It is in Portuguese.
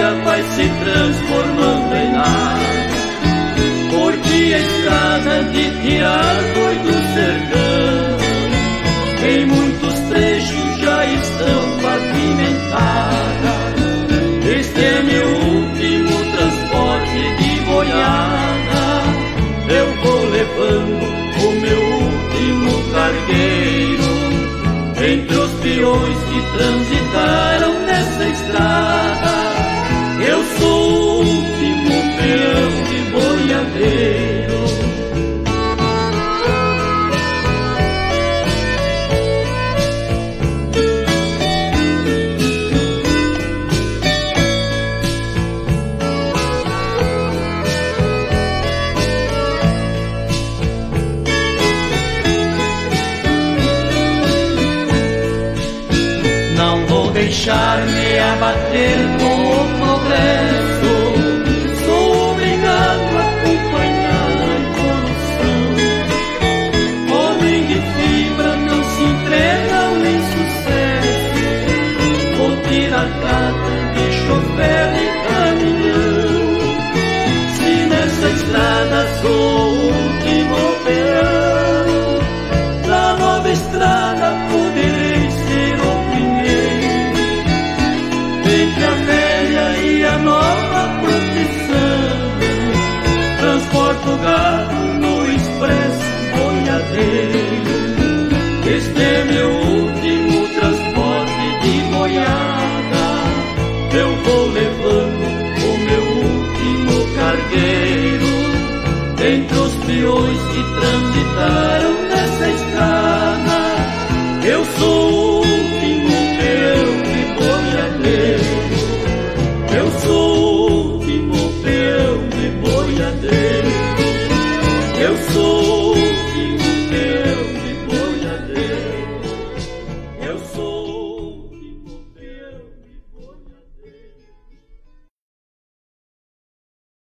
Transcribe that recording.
dia vai se transformando em nada, porque a estrada de tirar foi do sertão, em muitos trechos já estão pavimentadas. Este é meu último transporte de boiada, eu vou levando o meu último cargueiro entre os peões que transitaram nessa estrada. Eu sou o último peão de boiadeiro. Deixar-me abater com o progresso, sou obrigado a acompanhar a evolução. Homem de fibra não se entrega ao insucesso, vou tirar cada